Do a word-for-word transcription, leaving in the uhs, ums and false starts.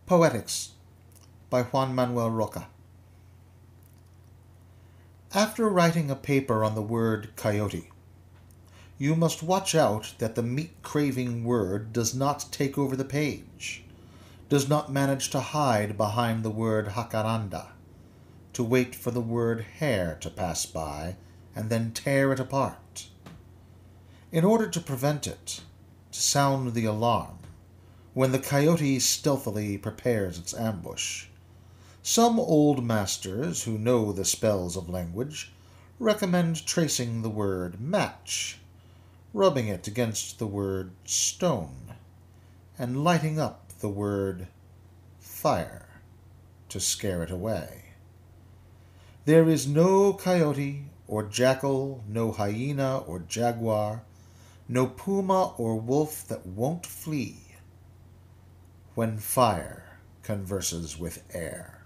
Poetics by Juan Manuel Roca. After writing a paper on the word coyote, you must watch out that the meat-craving word does not take over the page, does not manage to hide behind the word jacaranda, to wait for the word hare to pass by and then tear it apart. In order to prevent it, to sound the alarm, when the coyote stealthily prepares its ambush, some old masters who know the spells of language recommend tracing the word match, rubbing it against the word stone, and lighting up the word fire to scare it away. There is no coyote or jackal, no hyena or jaguar, no puma or wolf that won't flee when fire converses with air.